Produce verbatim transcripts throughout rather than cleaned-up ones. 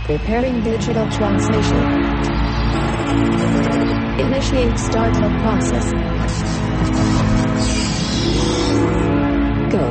Preparing digital translation. Initiate startup process. Go.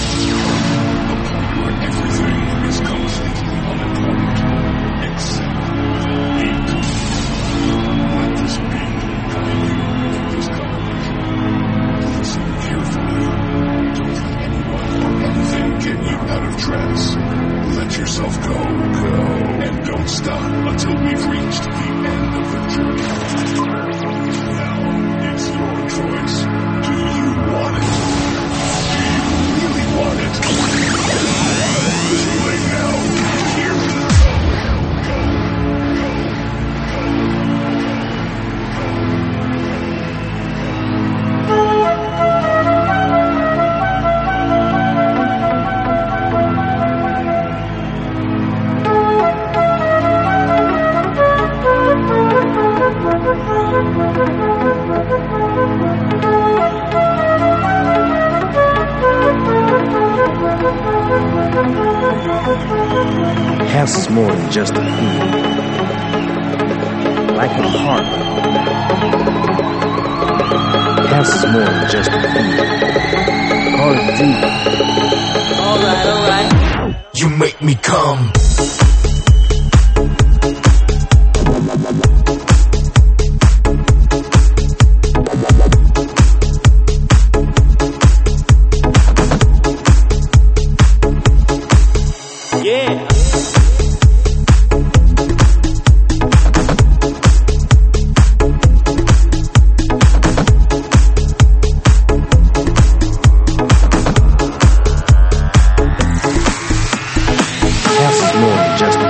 Where everything is completely unimportant except me. Let this be guide you through this combination. Listen carefully. Don't let anyone or anything get you out of trance. Let yourself go, go, and don't stop until we've reached the end of the journey. Now, it's your choice. Do you want it? Do you really want it? Too late now. Here we go. Go, go, House is more than just a theme. Like a heart. House is more than just a theme. Heart deep. Alright, alright. You make me come. Yeah. House is more than just a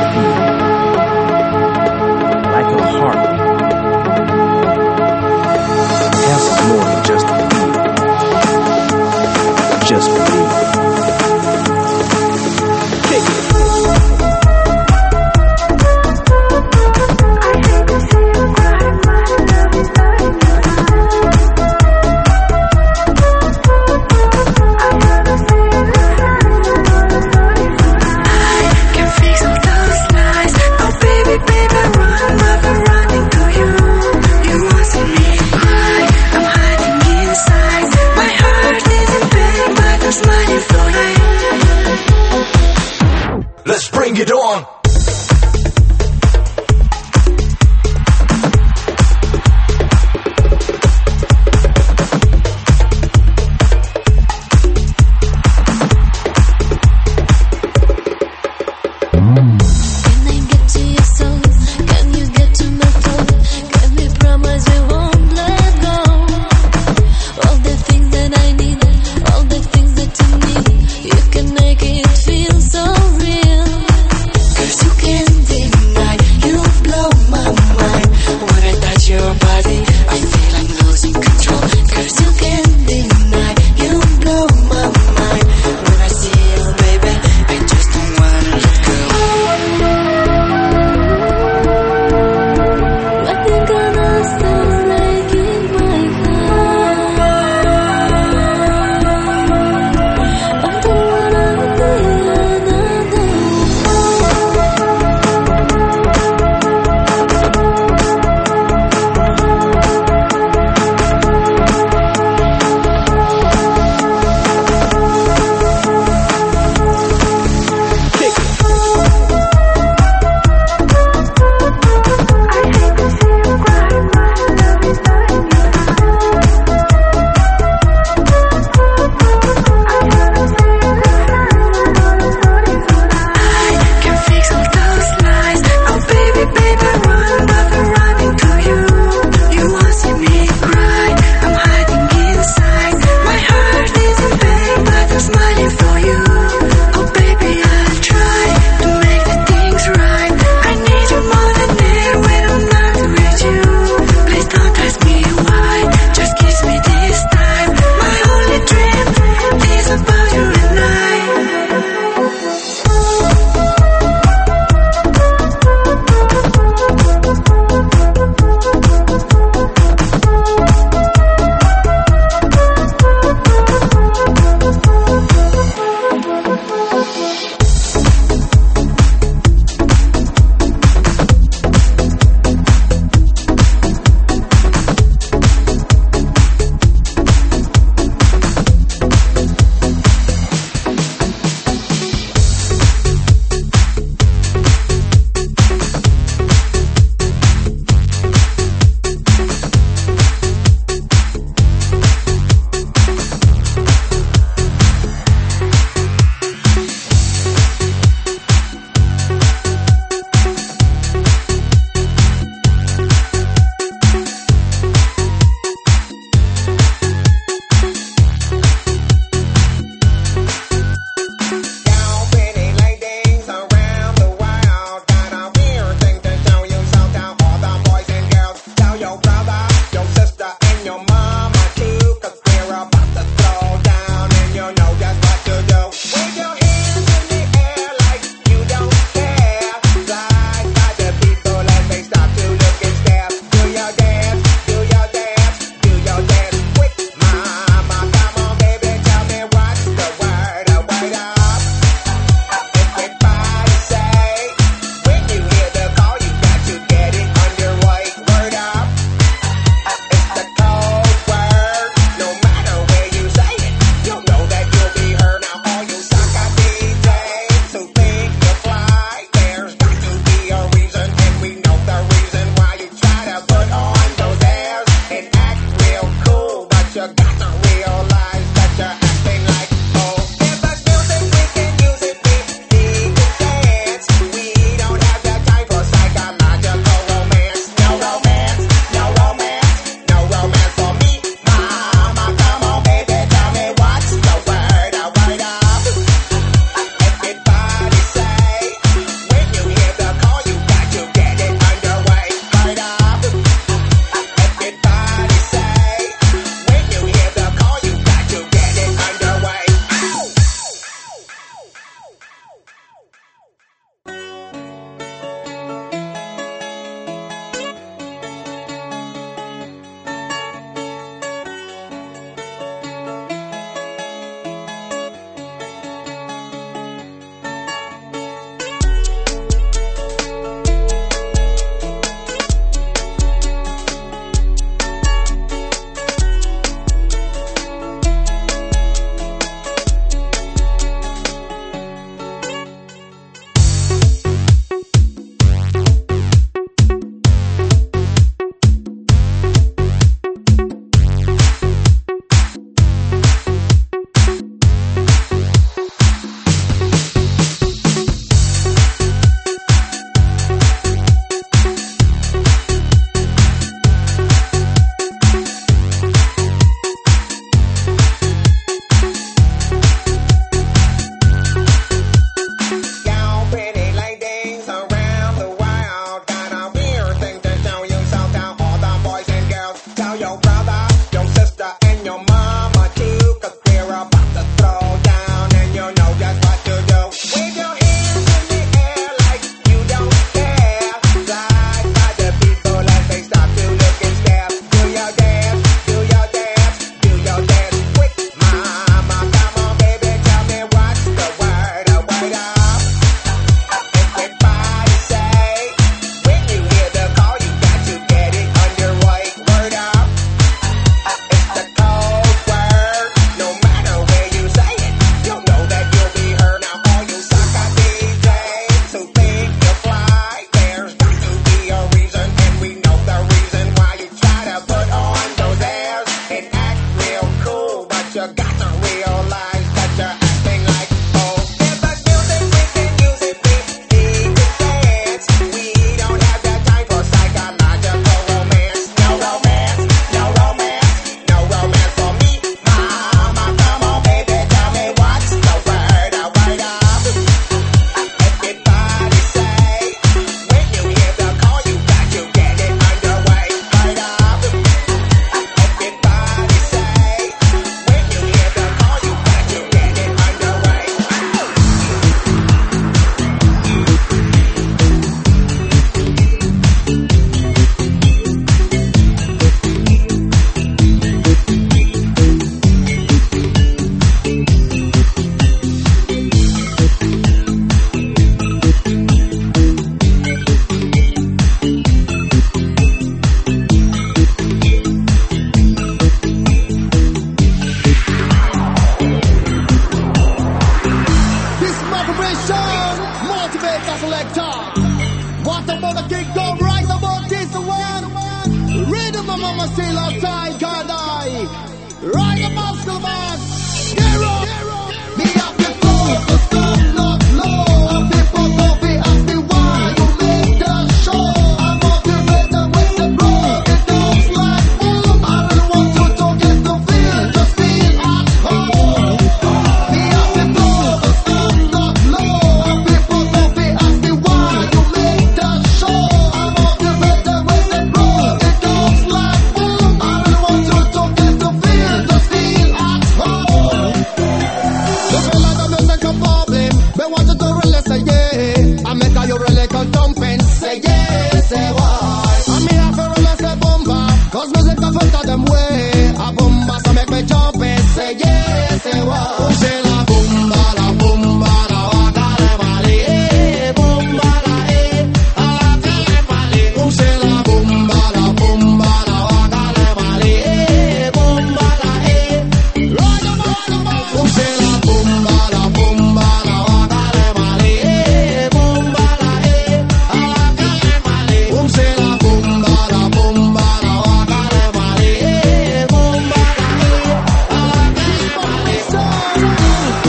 my mama still outside, can't die. Ride the muscle man, get up. Me have to focus, don't look low. People don't be ask me why you make the show. I motivate them with the blow. It looks like boom. I don't want you to get the feel, just feel at home. Me have to focus, don't look low. People don't be ask me why you make the show. I motivate them with the blow. It looks like boom. I don't want you to get the feel, just feel at home. The fella that doesn't come problem, me want you to really say yeah. I make all you really come thumping, say yeah, say why. And me have to really say bomba, cause music a foot of them way. A bomba so make me jump and say yeah, say why. Say la bomba, la bomba, la waka le mali, eh, bomba la eh, a waka le mali. Say la bomba, la bomba, la waka le mali, eh, bomba la eh. Ride the man, say la bomba, la bomba, la waka le mali, eh, bomba la eh, a waka le mali. Say la bomba, la bomba, la waka le mali, eh, bomba la eh, a waka le mali.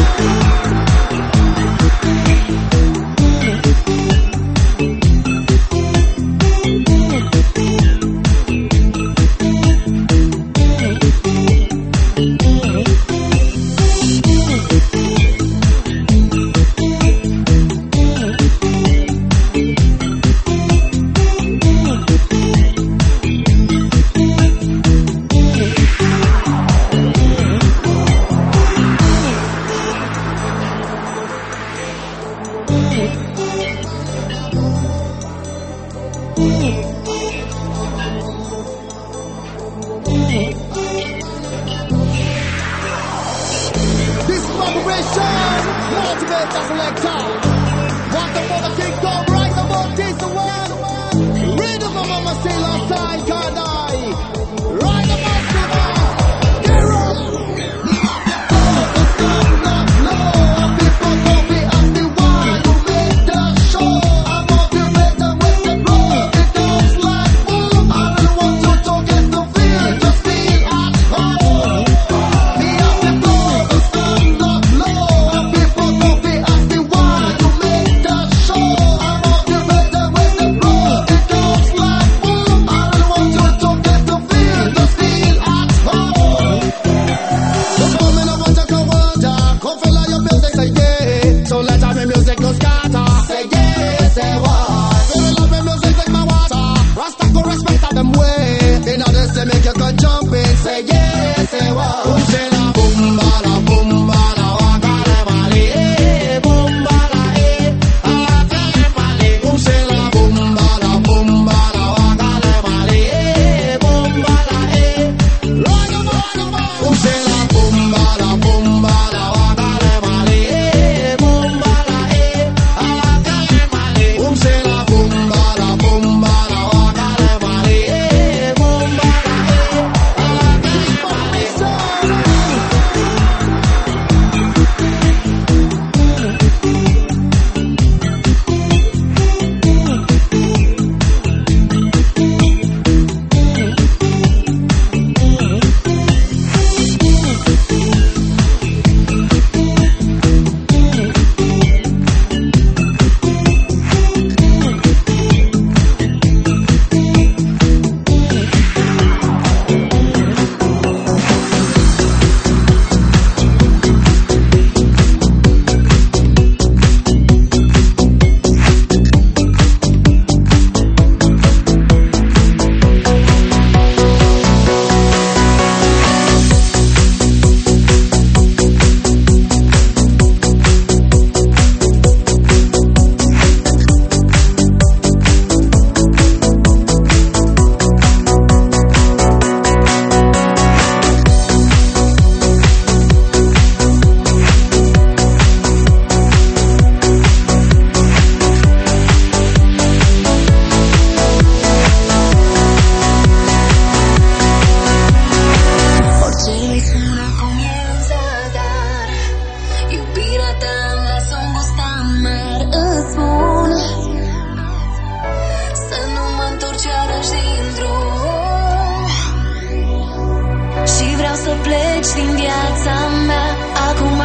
This is operation motivate the selector. Want the mother kingdom, right the boat is the one. Rhythm of mama still outside, can't die. Ride the muscle man, get up. Focus, don't look low. People don't be ask me why you make the show. I motivate them with the blow. It looks like boom. I don't want you to get the feel, just feel at home. Me have to focus, don't look low. People don't be ask me why you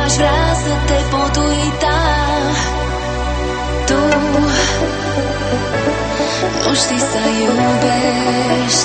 aș vrea să te pot uita. Tu nu știi să iubești.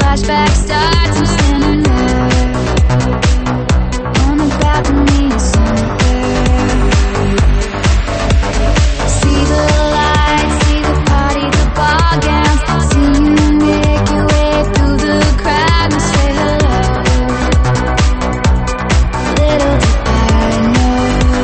flashback starts. I'm standing there on the balcony somewhere. See the lights, see the party, the ball gowns. See you make your way through the crowd and say hello. Little did I know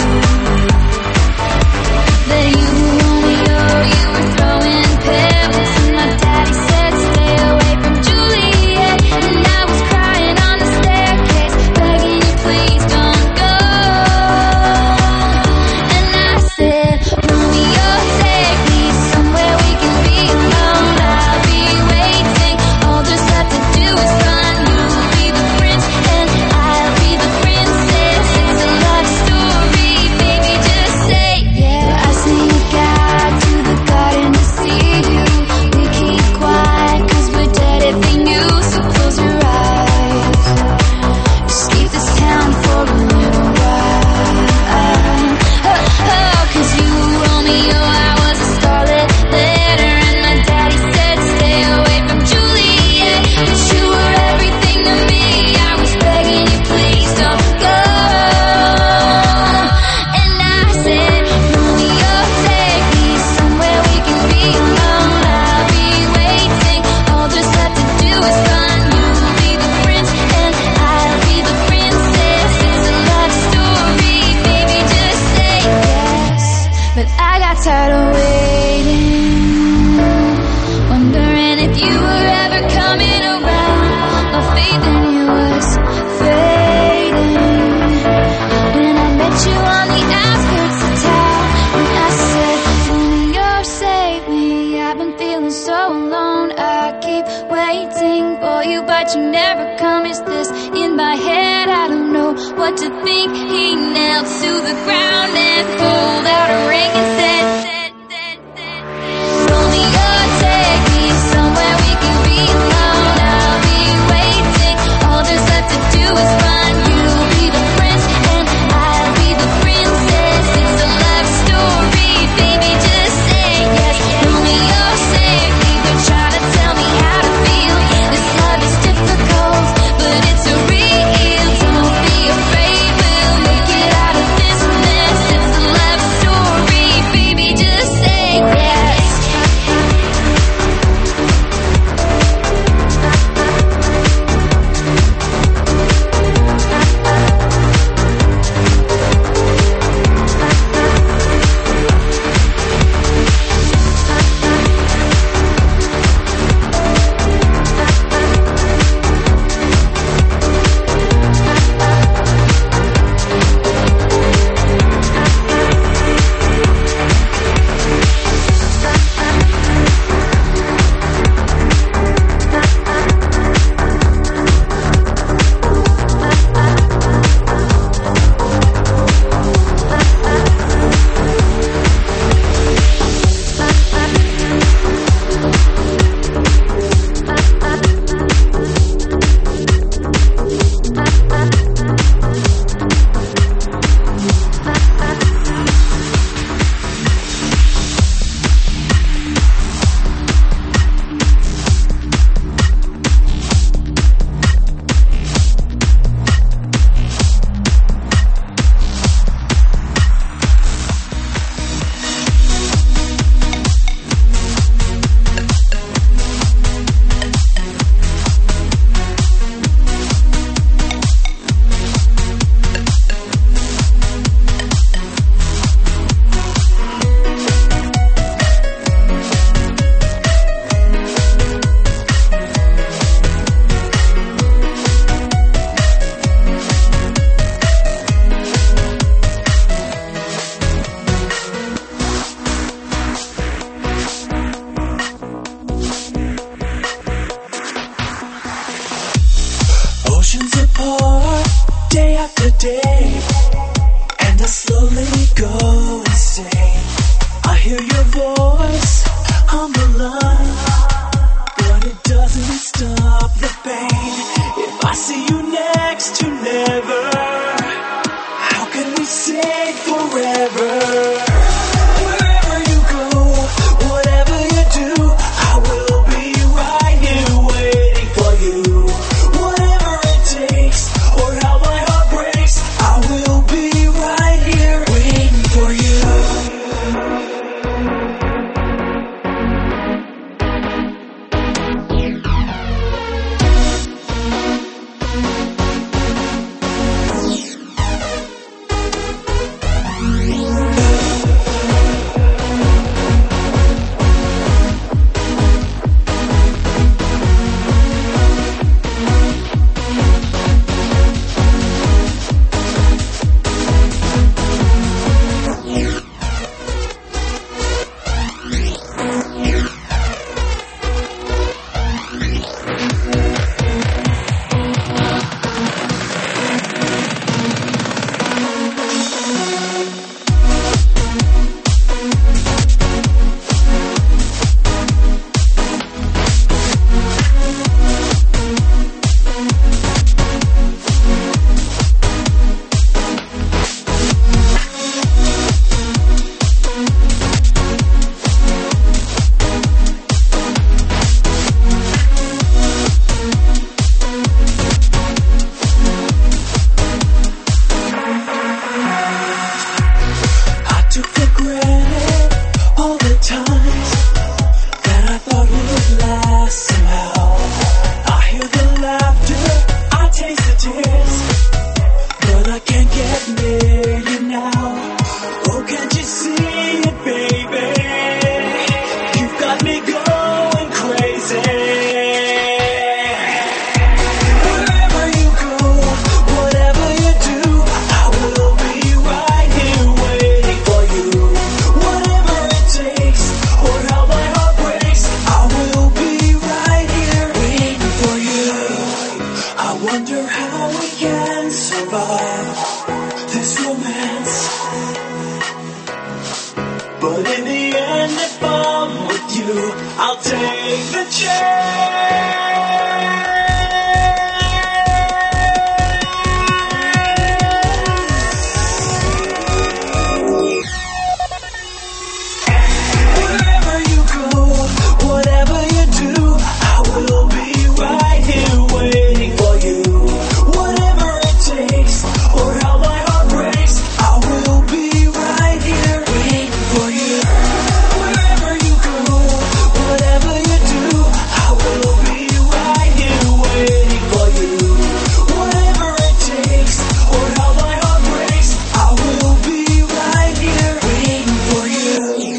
that you were Romeo, you were throwing pebbles, and my daddy said stay away from Juliet. And I was crying on the staircase, begging you please don't go. And I said, Romeo, take me somewhere we can be alone. I'll be waiting, all there's left to do is run. You'll be the prince and I'll be the princess. It's a love story, baby, just say yeah. I sneak out to the garden to see you. We keep quiet cause we're dead if they knew. So close your eyes, just leave this town for a little while. Oh, oh, cause you were Romeo, I was a starlet letter. And my daddy said stay away from Juliet. But you were everything to me, I was begging you please don't go. And I said, Romeo, take me somewhere we can be alone. I'll be waiting, all there's left to do is run. You'll be the prince and I'll be the princess. It's a love story, baby, just say yes. But I got tired of waiting, wondering if you were ever coming around. My faith in you was fading when I met you on the outskirts of town. And I said, Romeo, save me, I've been feeling so alone. I keep waiting for you, but you never come. Is this in my head? I don't know what to think. He knelt to the ground and pulled out a ring and said, Romeo, take me somewhere we can be alone. I'll be waiting, all there's left to do is run. You'll be the prince and I'll be the princess. It's a love story, baby, just say yes. Romeo, save me, they're trying to tell me how to feel. This love is difficult, but it's a real. Don't be afraid, we'll make it out of this mess. It's a love story, baby, just say yes. For you. take the chance. Wherever you go, whatever you do, I will be right here waiting for you. Whatever it takes, or how my heart breaks, I will be right here waiting for you. Wherever you go, whatever you do, I will be right here waiting for you. Whatever it takes, or how my heart breaks, I will be right here waiting for you.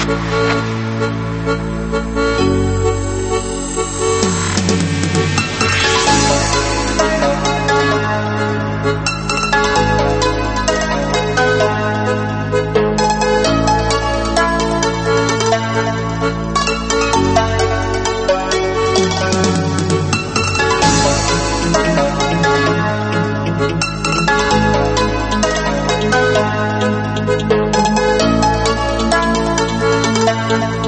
Thank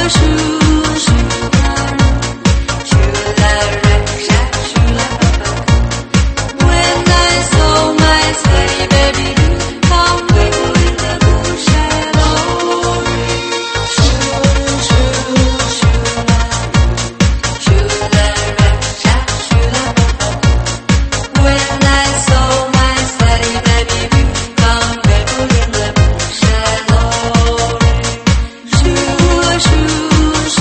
Shoo, shoo,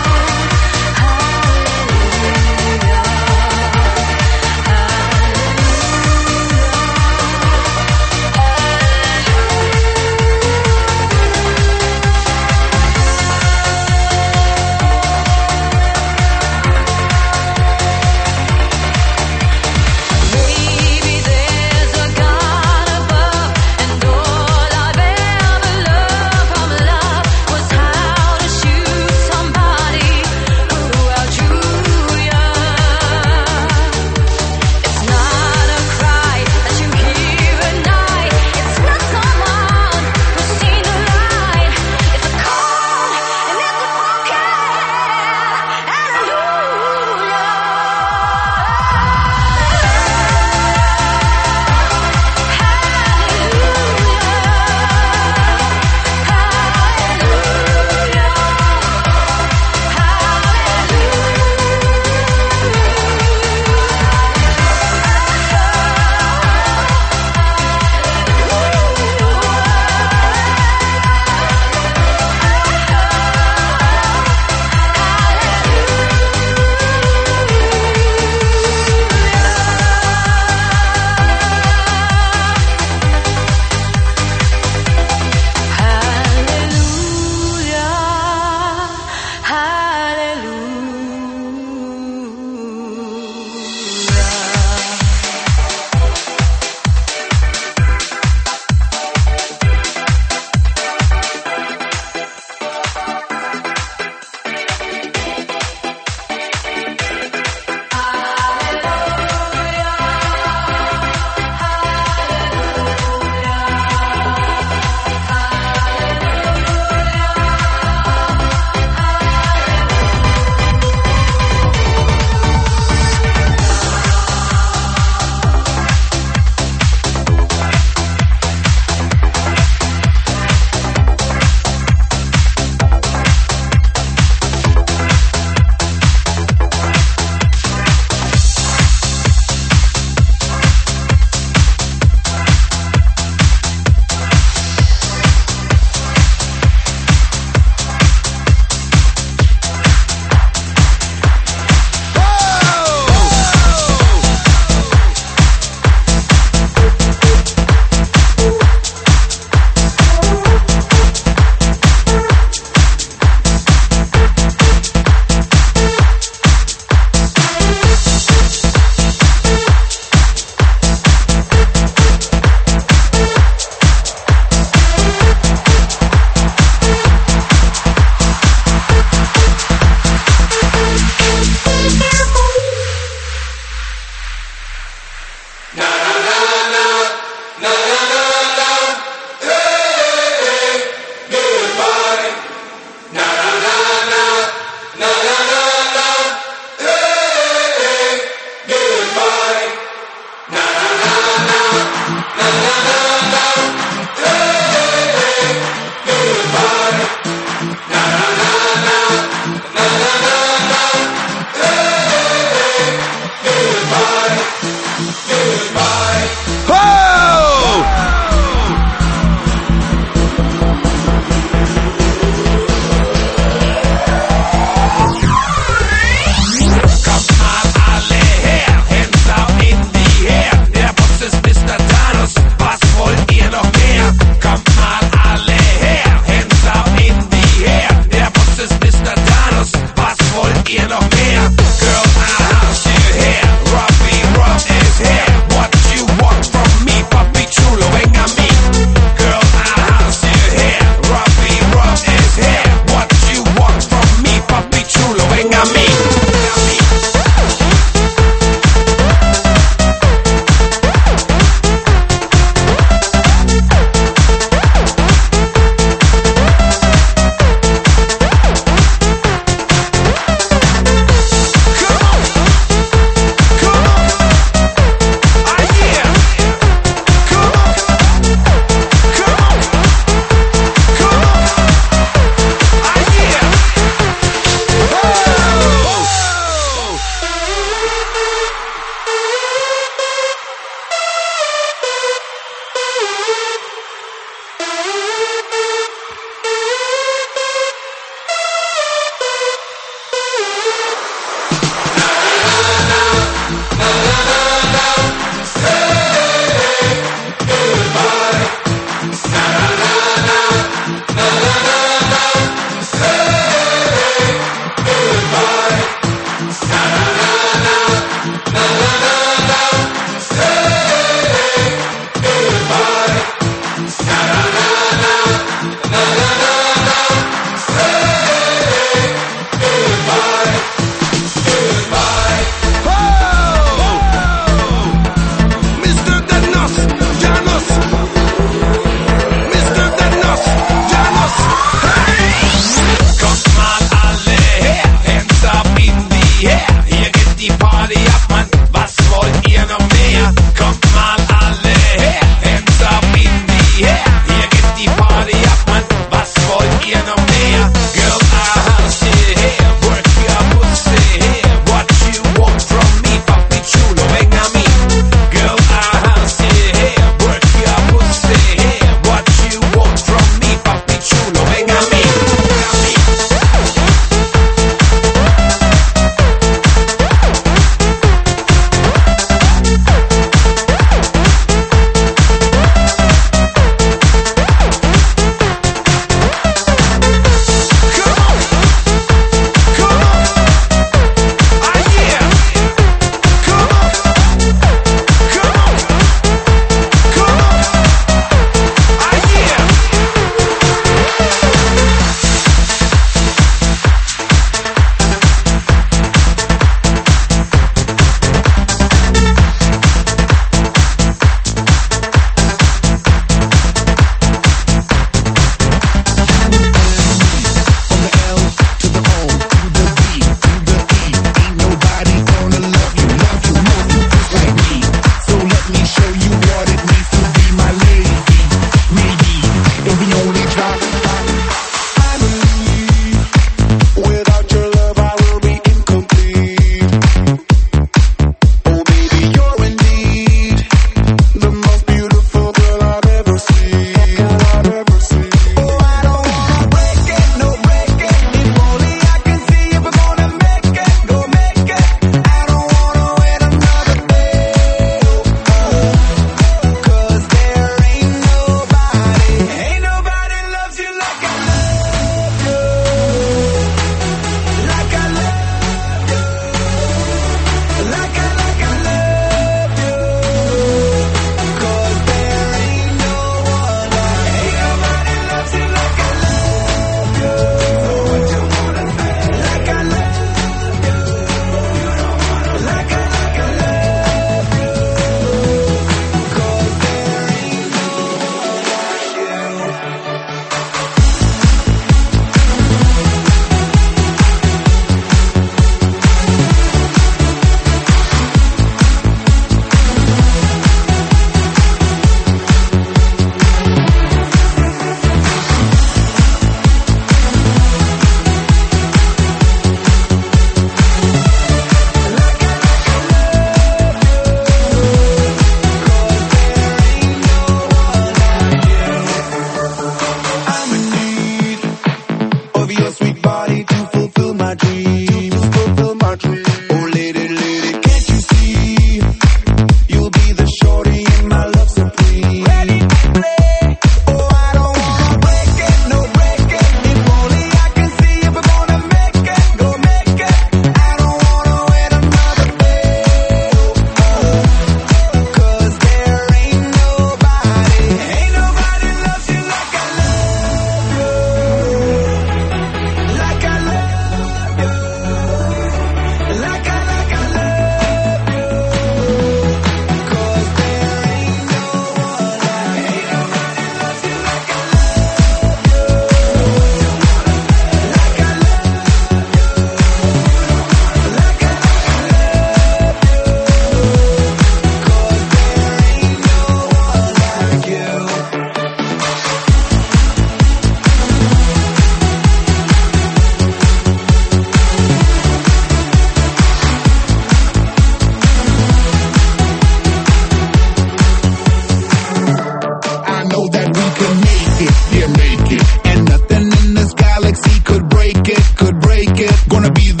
Gonna be the